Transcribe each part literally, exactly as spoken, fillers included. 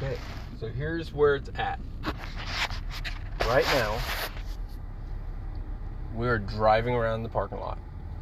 Okay, so here's where it's at. Right now, we're driving around the parking lot.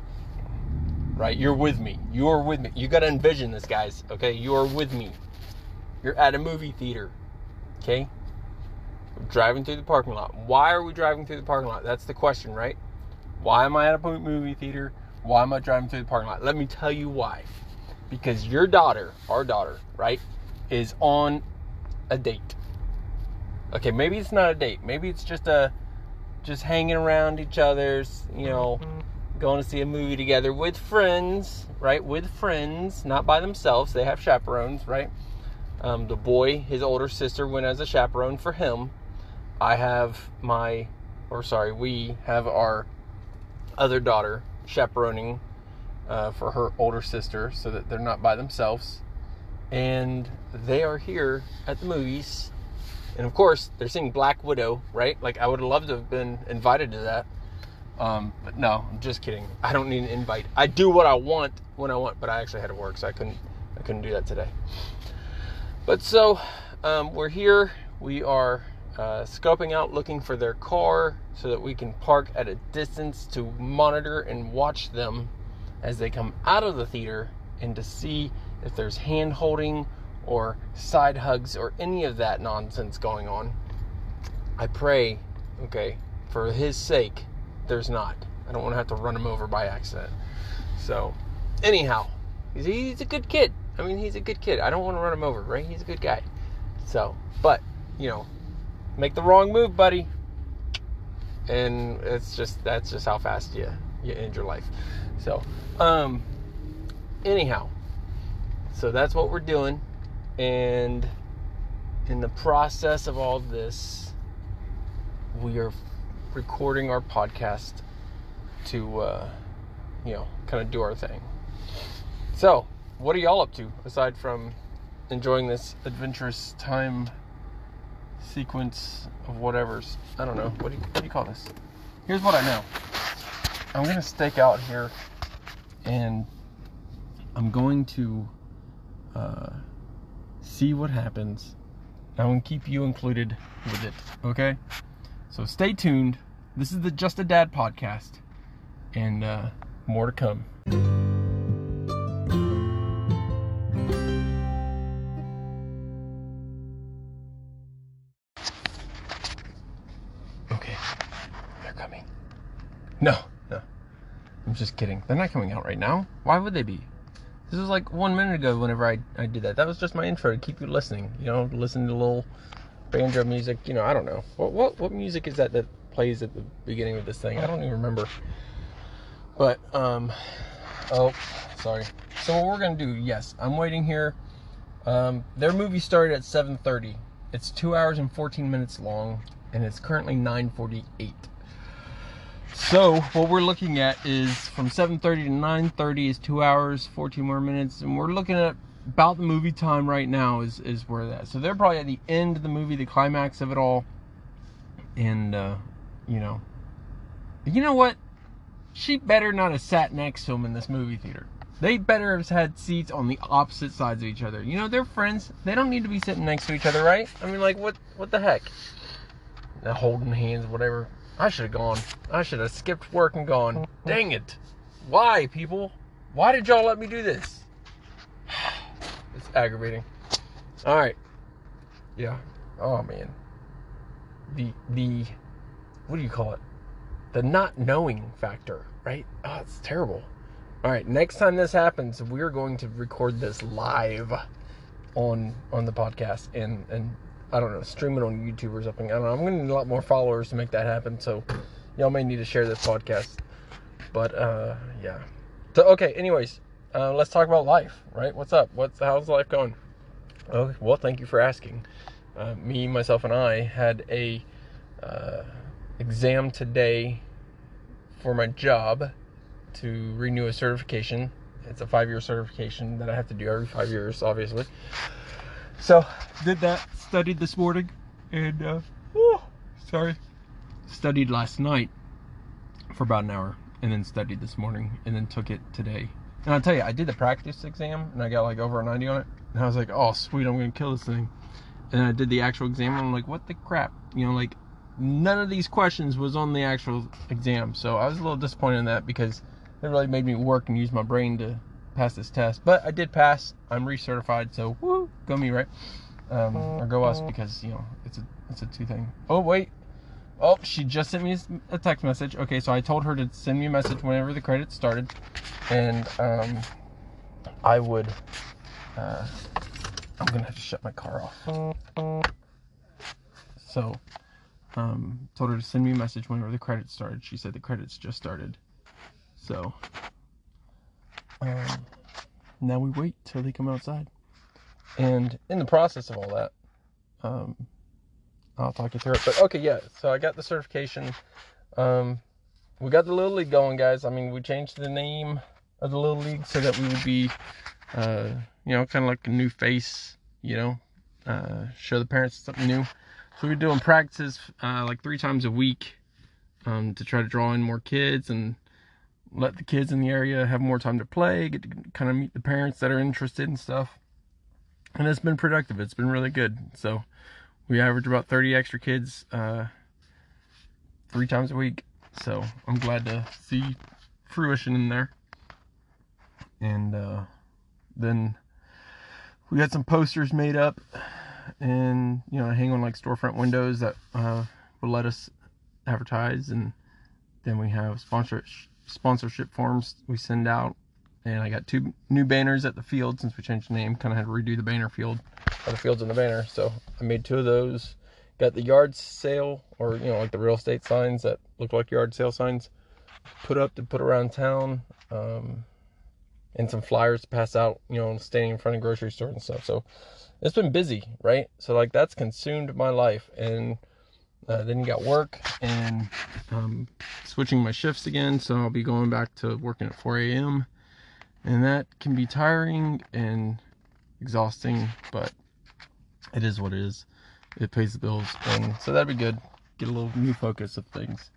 Right? You're with me. You're with me. You got to envision this, guys. Okay? You're with me. You're at a movie theater. Okay? We're driving through the parking lot. Why are we driving through the parking lot? That's the question, right? Why am I at a movie theater? Why am I driving through the parking lot? Let me tell you why. Because your daughter, our daughter, right, is on a date. Okay, maybe it's not a date. Maybe it's just a, just hanging around each other's, you know, going to see a movie together with friends, right? With friends, not by themselves. They have chaperones, right? Um, the boy, his older sister, went as a chaperone for him. I have my, or sorry, we have our other daughter chaperoning uh, for her older sister so that they're not by themselves. And they are here at the movies. And of course, they're seeing Black Widow, right? Like, I would have loved to have been invited to that. Um, but no, I'm just kidding. I don't need an invite. I do what I want when I want, but I actually had to work, so I couldn't, I couldn't do that today. But so, um, we're here. We are uh, scoping out, looking for their car so that we can park at a distance to monitor and watch them as they come out of the theater and to see if there's hand holding or side hugs or any of that nonsense going on. I pray, okay, for his sake, there's not. I don't want to have to run him over by accident. So, anyhow, he's, he's a good kid. I mean, he's a good kid. I don't want to run him over, right? He's a good guy. So, but, you know, make the wrong move, buddy. And it's just, that's just how fast you, you end your life. So, um, anyhow, so that's what we're doing. And in the process of all this, we are recording our podcast to, uh, you know, kind of do our thing. So, what are y'all up to aside from enjoying this adventurous time sequence of whatever's? I don't know. What do you, what do you call this? Here's what I know. I'm going to stake out here and I'm going to uh, see what happens. I'm going to keep you included with it. Okay? So stay tuned. This is the Just a Dad podcast, and uh, more to come. Okay, they're coming. No, no, I'm just kidding. They're not coming out right now. Why would they be? This was like one minute ago whenever I, I did that. That was just my intro to keep you listening. You know, listen to a little banjo music. You know, I don't know. What what what music is that that plays at the beginning of this thing? I don't even remember. But, um, oh, sorry. So what we're going to do, yes, I'm waiting here. Um, their movie started at seven thirty. It's two hours and fourteen minutes long, and it's currently nine forty-eight. So what we're looking at is from seven thirty to nine thirty is two hours, fourteen more minutes, and we're looking at about the movie time right now is, is where that. So they're probably at the end of the movie, the climax of it all. And, uh, you know, you know what? She better not have sat next to him in this movie theater. They better have had seats on the opposite sides of each other. You know, they're friends. They don't need to be sitting next to each other, right? I mean, like, what, what the heck? They're holding hands, whatever. I should have gone. I should have skipped work and gone. Dang it. Why, people? Why did y'all let me do this? It's aggravating. All right. Yeah. Oh, man. The, the, what do you call it? The not knowing factor, right? Oh, it's terrible. All right. Next time this happens, we're going to record this live on, on the podcast and, and I don't know, stream it on YouTube or something. I don't know. I'm going to need a lot more followers to make that happen. So y'all may need to share this podcast, but, uh, yeah. So, okay. Anyways, uh, let's talk about life, right? What's up? What's, how's life going? Oh, well, thank you for asking. Uh, me, myself, and I had a uh, exam today for my job to renew a certification. It's a five-year certification that I have to do every five years, obviously. So, did that, studied this morning, and, uh, whew, sorry, studied last night for about an hour, and then studied this morning, and then took it today. And I'll tell you, I did the practice exam, and I got like over a ninety on it, and I was like, oh, sweet, I'm going to kill this thing. and I did the actual exam, and I'm like, what the crap? You know, like, none of these questions was on the actual exam. So I was a little disappointed in that, because it really made me work and use my brain to pass this test. But I did pass. I'm recertified, so woo, go me, right? Um, or go us, because, you know, it's a it's a two thing. Oh, wait. Oh, she just sent me a text message. Okay, so I told her to send me a message whenever the credits started, and um, I would. Uh, I'm gonna have to shut my car off. So, um, told her to send me a message whenever the credits started. She said the credits just started. So, um, now we wait till they come outside. And in the process of all that, um, I'll talk you through it. But okay, yeah. So I got the certification. Um, we got the Little League going, guys. I mean, we changed the name of the Little League so that we would be, uh, you know, kind of like a new face. You know, uh, show the parents something new. So we're doing practices uh, like three times a week um, to try to draw in more kids and let the kids in the area have more time to play, get to kind of meet the parents that are interested in stuff. And it's been productive. It's been really good. So we average about thirty extra kids uh, three times a week. So I'm glad to see fruition in there. And uh, then we got some posters made up, and, you know, hang on like storefront windows that uh, will let us advertise. And then we have sponsor sponsorship forms we send out. And I got two new banners at the field since we changed the name. Kind of had to redo the banner field, or the fields in the banner. So I made two of those. Got the yard sale, or, you know, like the real estate signs that look like yard sale signs, put up to put around town. Um, and some flyers to pass out, you know, standing in front of grocery stores and stuff. So it's been busy, right? So like that's consumed my life. And uh, then you got work, and um, switching my shifts again. So I'll be going back to working at four a.m. And that can be tiring and exhausting, but it is what it is. It pays the bills. And so that'd be good. Get a little new focus of things.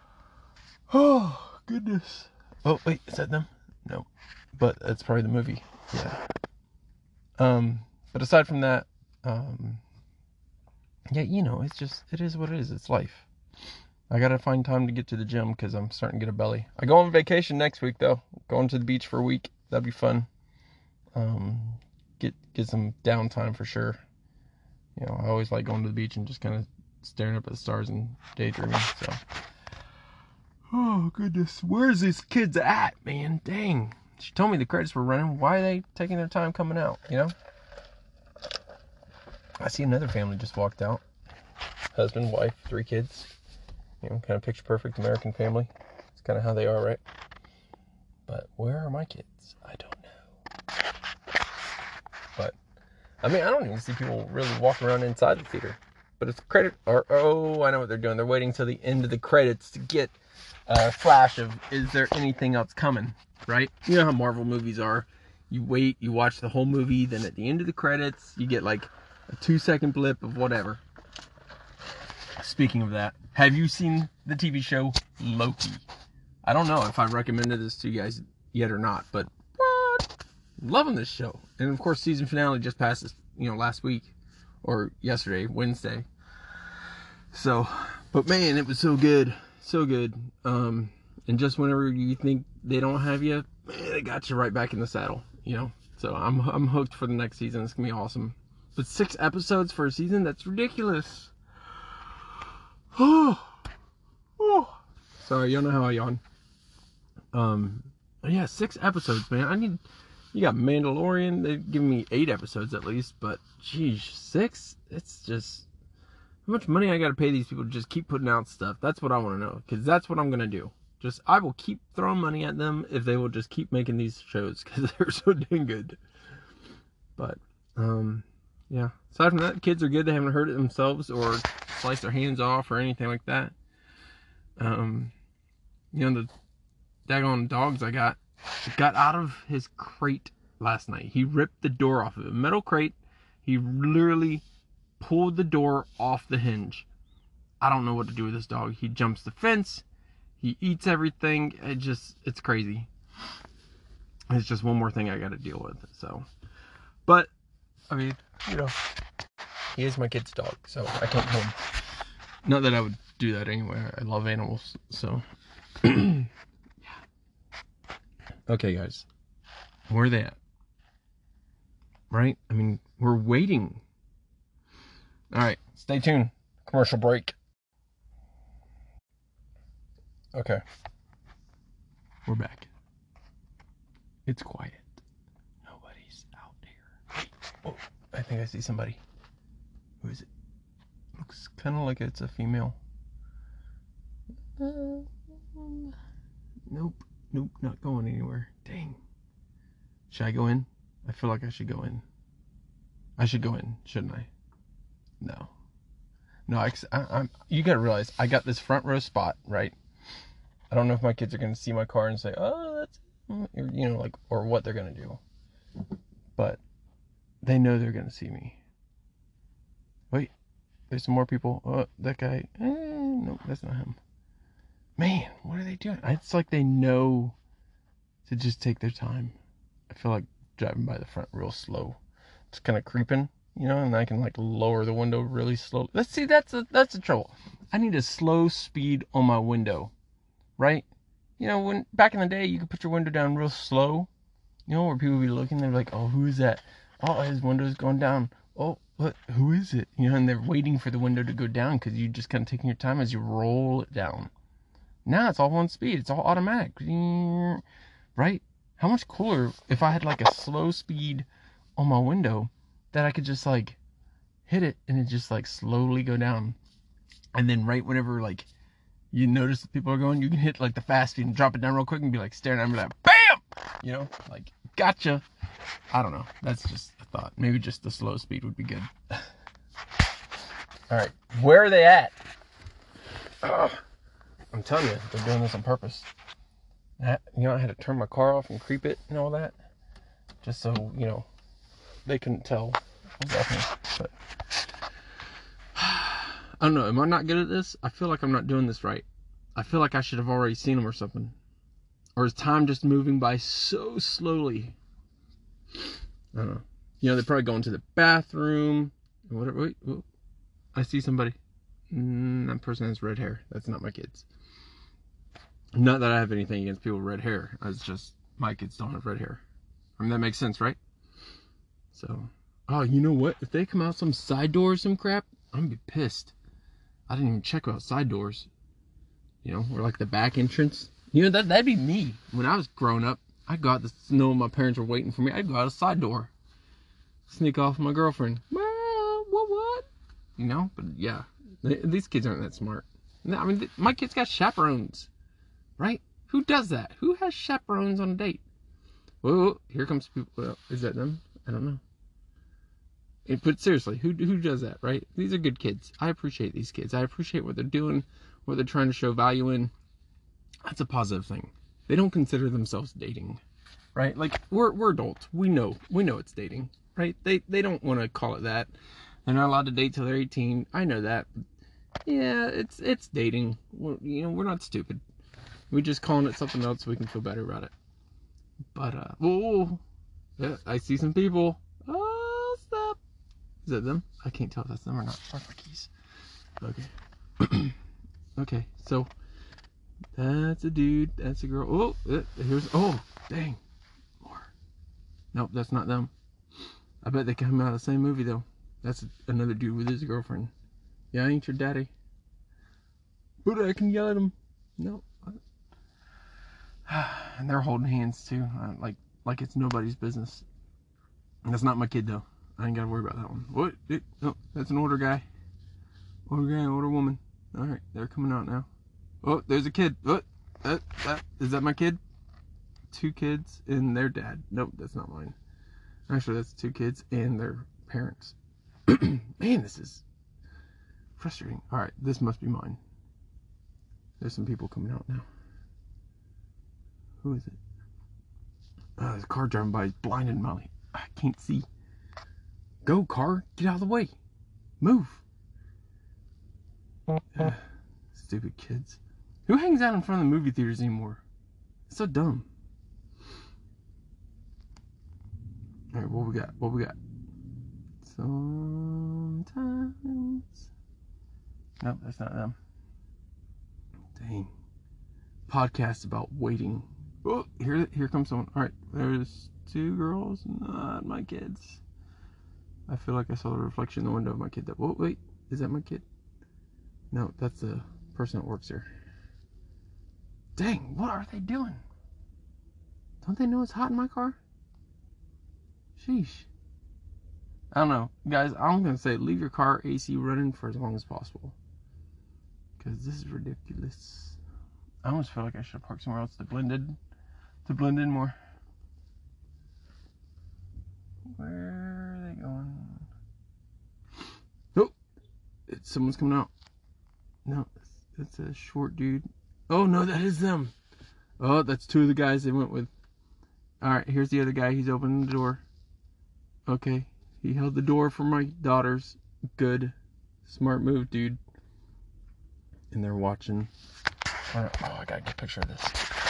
Oh, goodness. Oh, wait, is that them? No. But that's probably the movie. Yeah. Um, but aside from that, um, yeah, you know, it's just, it is what it is. It's life. I gotta find time to get to the gym because I'm starting to get a belly. I go on vacation next week, though. Going to the beach for a week. That'd be fun. Um, get get some downtime for sure. You know, I always like going to the beach and just kind of staring up at the stars and daydreaming. So, oh goodness, where's these kids at, man? Dang. She told me the credits were running. Why are they taking their time coming out? You know. I see another family just walked out. Husband, wife, three kids. You know, kind of picture perfect American family. It's kind of how they are, right? But where are my kids? I don't know. But, I mean, I don't even see people really walking around inside the theater. But it's credit, or, oh, I know what they're doing. They're waiting till the end of the credits to get a flash of, is there anything else coming, right? You know how Marvel movies are. You wait, you watch the whole movie, then at the end of the credits, you get like a two second blip of whatever. Speaking of that, have you seen the T V show Loki? I don't know if I recommended this to you guys yet or not, but what? Loving this show. And of course, season finale just passed this, you know, last week or yesterday, Wednesday. So, but man, it was so good, so good. Um, and just whenever you think they don't have you, man, they got you right back in the saddle, you know. So I'm I'm hooked for the next season. It's gonna be awesome. But six episodes for a season, that's ridiculous. Oh, oh. Sorry, you don't know how I yawn. Um, yeah, six episodes, man. I need. You got Mandalorian. They've given me eight episodes at least, but geez, six. It's just how much money I got to pay these people to just keep putting out stuff. That's what I want to know, because that's what I'm gonna do. Just I will keep throwing money at them if they will just keep making these shows, because they're so dang good. But um, yeah. Aside from that, kids are good. They haven't hurt it themselves or sliced their hands off or anything like that. Um, you know, the daggone dogs I got got out of his crate last night. He ripped the door off of it. Metal crate. He literally pulled the door off the hinge. I don't know what to do with this dog. He jumps the fence. He eats everything. It just, it's crazy. It's just one more thing I got to deal with. So, but I mean, you know, He is my kid's dog, so I can't kill him. Not that I would do that anyway. I love animals, so. Yeah. Okay, guys. Where are they at? Right? I mean, we're waiting. All right, stay tuned. Commercial break. Okay. We're back. It's quiet. Nobody's out here. Oh, I think I see somebody. Who is it? Looks kind of like it's a female. Uh, nope. Nope, not going anywhere. Dang. Should I go in? I feel like I should go in. I should go in, shouldn't I? No. No, I, I, I'm. You gotta realize, I got this front row spot, right? I don't know if my kids are gonna see my car and say, oh, that's, you know, like, or what they're gonna do. But they know they're gonna see me. Wait, there's some more people. Oh, that guy. Eh, no, that's not him. Man, what are they doing? It's like they know to just take their time. I feel like driving by the front real slow. It's kind of creeping, you know, and I can like lower the window really slowly. Let's see, that's a, that's the trouble. I need a slow speed on my window, right? You know, when back in the day, you could put your window down real slow, you know, where people would be looking, they're like, oh, who is that? Oh, his window's going down. Oh, what? Who is it? You know, and they're waiting for the window to go down because you're just kind of taking your time as you roll it down. Now it's all one speed. It's all automatic. Right? How much cooler if I had like a slow speed on my window that I could just like hit it and it just like slowly go down. And then right whenever like you notice that people are going, you can hit like the fast speed and drop it down real quick and be like staring at me like, BAM! You know, like, gotcha. I don't know. That's just a thought. Maybe just the slow speed would be good. All right. Where are they at? Ugh. I'm telling you, they're doing this on purpose. I, you know, I had to turn my car off and creep it and all that. Just so, you know, they couldn't tell exactly. But I don't know. Am I not good at this? I feel like I'm not doing this right. I feel like I should have already seen them or something. Or is time just moving by so slowly? I don't know. You know, they're probably going to the bathroom. Whatever. Wait, wait. I see somebody. Mm, that person has red hair. That's not my kids. Not that I have anything against people with red hair. It's just my kids don't have red hair. I mean, that makes sense, right? So, oh, you know what? If they come out some side door or some crap, I'm gonna be pissed. I didn't even check out side doors. You know, or like the back entrance. You know, that, that'd be me. When I was growing up, I'd go out to know my parents were waiting for me. I'd go out a side door. Sneak off with my girlfriend. Well, what, what? You know, but yeah. These kids aren't that smart. I mean, my kids got chaperones. Right? Who does that? Who has chaperones on a date? Whoa, here comes people. Well, is that them? I don't know. It, but seriously, who who does that, right? These are good kids. I appreciate these kids. I appreciate what they're doing, what they're trying to show value in. That's a positive thing. They don't consider themselves dating, right? Like, we're we're adults. We know. We know it's dating, right? They they don't want to call it that. They're not allowed to date till they're eighteen. I know that. Yeah, it's it's dating. We're, you know, we're not stupid. We're just calling it something else so we can feel better about it. But, uh, whoa, yeah, I see some people. Oh, stop. Is that them? I can't tell if that's them or not. Park my keys. Okay. Okay, so, that's a dude. That's a girl. Oh, uh, here's, oh, dang. More. Nope, that's not them. I bet they come out of the same movie, though. That's another dude with his girlfriend. Yeah, I ain't your daddy. But I can yell at him. No. And they're holding hands too, like like it's nobody's business. And that's not my kid though. I ain't gotta worry about that one. What? It, no, that's an older guy. Older guy, older woman. All right, they're coming out now. Oh, there's a kid. What? That, that is that my kid? Two kids and their dad. Nope, that's not mine. Actually, that's two kids and their parents. Man, this is frustrating. All right, this must be mine. There's some people coming out now. Who is it? Uh, there's a car driving by. He's blinded Molly. I can't see. Go, car. Get out of the way. Move. Uh, stupid kids. Who hangs out in front of the movie theaters anymore? It's so dumb. Alright, what we got? What we got? Sometimes. Nope, that's not them. Dang. Podcast about waiting. Oh, here, here comes someone. All right, there's two girls, not my kids. I feel like I saw the reflection in the window of my kid. That, oh, wait, is that my kid? No, that's the person that works there. Dang, what are they doing? Don't they know it's hot in my car? Sheesh. I don't know. Guys, I'm going to say leave your car A C running for as long as possible. Because this is ridiculous. I almost feel like I should park somewhere else to blend in, to blend in more. Where are they going? Oh, it's, someone's coming out. No, it's, it's a short dude. Oh, no, that is them. Oh, that's two of the guys they went with. Alright, here's the other guy. He's opening the door. Okay. He held the door for my daughters. Good. Smart move, dude. And they're watching. Oh, I gotta get a picture of this.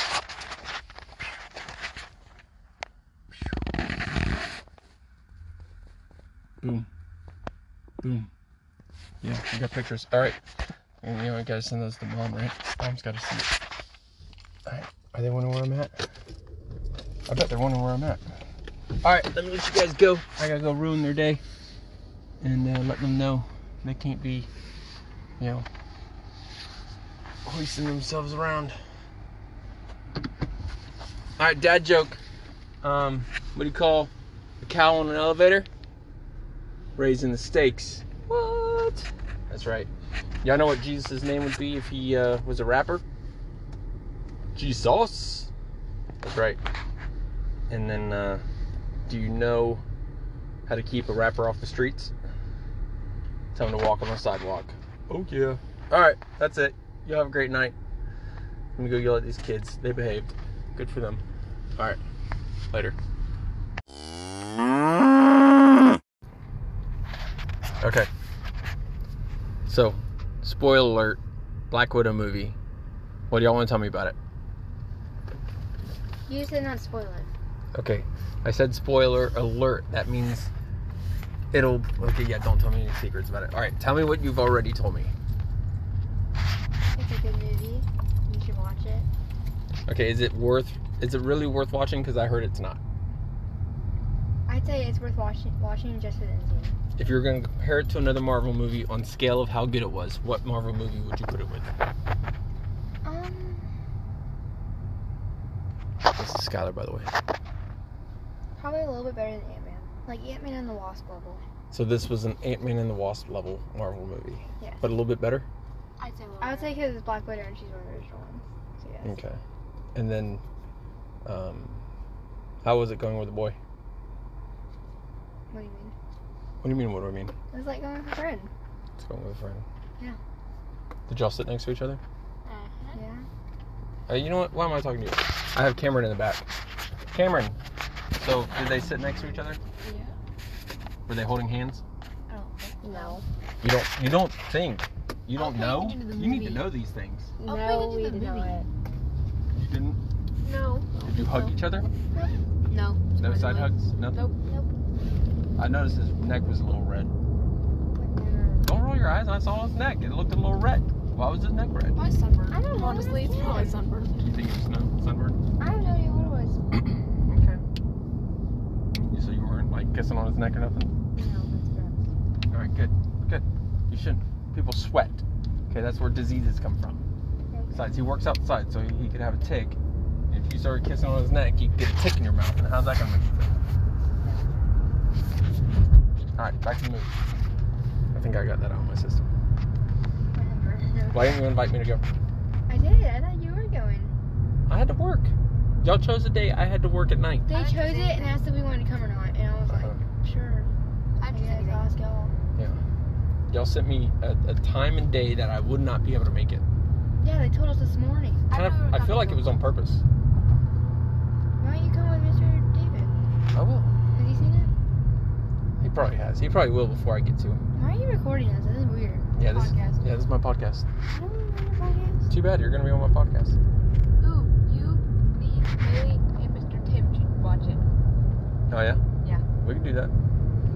Boom. Boom. Yeah, we got pictures. Alright. And you know, I gotta send those to mom, right? Mom's gotta see it. Alright. Are they wondering where I'm at? I bet they're wondering where I'm at. Alright, let me let you guys go. I gotta go ruin their day. And uh, let them know they can't be, you know, hoisting themselves around. Alright, dad joke. Um, what do you call a cow on an elevator? Raising the stakes. What? That's right. Y'all know what Jesus' name would be if he uh, was a rapper? Jesus. That's right. And then, uh, do you know how to keep a rapper off the streets? Tell him to walk on the sidewalk. Oh, yeah. Alright, that's it. You have a great night. Let me go yell at these kids. They behaved. Good for them. Alright. Later. Okay. So, spoiler alert. Black Widow movie. What do y'all want to tell me about it? You said not spoil it. Okay. I said spoiler alert. That means it'll... Okay, yeah, don't tell me any secrets about it. Alright, tell me what you've already told me. It's a good movie. You should watch it. Okay, is it worth... Is it really worth watching? Because I heard it's not. I'd say it's worth watching watching just for the ending. If you're going to compare it to another Marvel movie on scale of how good it was, what Marvel movie would you put it with? Um... This is Skylar, by the way. Probably a little bit better than Ant-Man. Like Ant-Man and the Wasp level. So this was an Ant-Man and the Wasp level Marvel movie. Yes. But a little bit better? I'd say a little I would say because it's Black Widow and she's one of the original ones. So yes. Okay. And then, um, how was it going with the boy? What do you mean? What do you mean, what do I mean? It was like going with a friend. It's going with a friend. Yeah. Did y'all sit next to each other? Uh-huh. Yeah. Uh, you know what? Why am I talking to you? I have Cameron in the back. Cameron! So, did they sit next to each other? Yeah. Were they holding hands? I don't think No. You don't, you don't think. You don't I'll know? take you to the You need to movie. know these things. I'll No, bring we you to the did movie. not. You didn't? No. Did you hug each other? No. No By the side way. hugs? Nothing? Nope. Nope. I noticed his neck was a little red. Don't roll your eyes. I saw his neck. It looked a little red. Why was his neck red? Probably sunburn. I don't know. Honestly, it's probably sunburn. Do you think it was snow? Sunburn? I don't know what it was. Okay. You So you weren't like kissing on his neck or nothing? No, that's gross. Alright, good. Good. You shouldn't. People sweat. Okay, that's where diseases come from. Besides, he works outside, so he, he could have a tick. If you started kissing on his neck, you could get a tick in your mouth. And how's that going to make you feel? Alright, back to the movie. I think I got that out of my system. Whatever. Why didn't you invite me to go? I did. I thought you were going. I had to work. Y'all chose a day. I had to work at night. They I chose chose it it. and asked if we wanted to come or not, and I was like, Uh-huh. sure. I I just guess I'll ask y'all. Yeah. Y'all sent me a, a time and day that I would not be able to make it. Yeah, they told us this morning. Kind of, I feel like it was on purpose. Why don't you come with Mister David? I will. Has he seen it? He probably has. He probably will before I get to him. Why are you recording us? This is weird. Yeah, this. Podcast. Yeah, this is my podcast. I don't remember the podcast. Too bad you're gonna be on my podcast. Ooh, you, me, Haley, and Mister Tim should watch it. Oh yeah. Yeah. We can do that.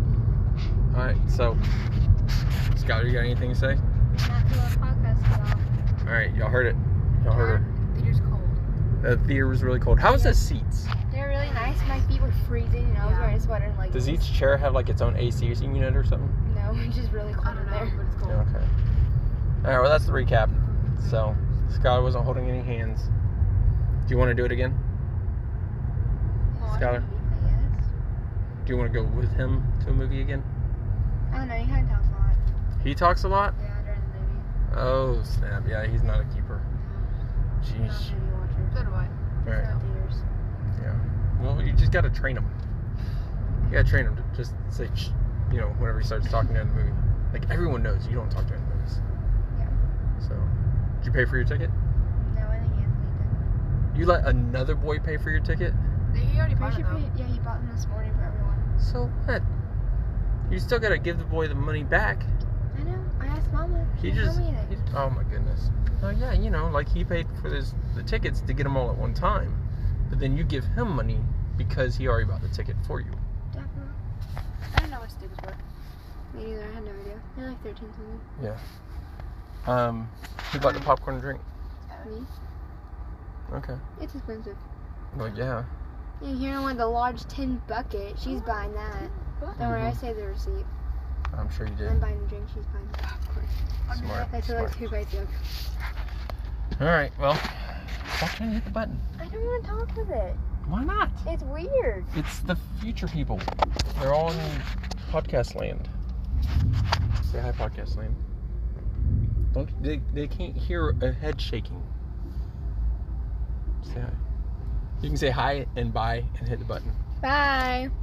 All right. So, Skylar, you got anything to say? Not to our podcast about. All right, y'all heard it. Y'all heard Theater's cold. her. The theater was really cold. How was the seats? They're really nice. My feet were freezing, and I was Yeah. wearing a sweater and like. Does each chair have like its own A C unit or something? No, it's just really I cold don't in know, there. but it's cold. Yeah, okay. All right. Well, that's the recap. So, Skylar wasn't holding any hands. Do you want to do it again? Skylar? I guess. Do you want to go with him to a movie again? I don't know. He kind of talks a lot. He talks a lot. Yeah, during the movie. Oh snap! Yeah, he's not a keeper. I'm not Jeez. a movie watcher. So do I. All right. It's not theaters. Yeah. Well, you just got to train him. You got to train him to just say, Shh, you know, whenever he starts talking during the movie. Like everyone knows you don't talk during the movies. Yeah. So, did you pay for your ticket? No, I think Anthony You let another boy pay for your ticket? He already did. bought We it should though. pay, yeah, he bought them this morning for everyone. So what? You still got to give the boy the money back. I know. I asked Mama. He didn't just, tell me he, anything. oh my goodness. Oh yeah, you know, like he paid for this the tickets to get them all at one time, but then you give him money because he already bought the ticket for you. Definitely. I don't know what tickets were. Me neither. I had no idea. They're like thirteen something. Um, who bought the popcorn and drink? Me? Okay. It's expensive. Well, yeah. Yeah, here I want the large tin bucket. She's buying that. Don't worry, I Mhm. saved the receipt. I'm sure you did. I'm buying the drink. She's buying the popcorn. Smart. I feel Smart. like two bites of. All right. Well, stop trying to hit the button. I don't want to talk with it. Why not? It's weird. It's the future people. They're all in podcast land. Say hi, podcast land. Don't they? They can't hear a head shaking. Say hi. You can say hi and bye and hit the button. Bye.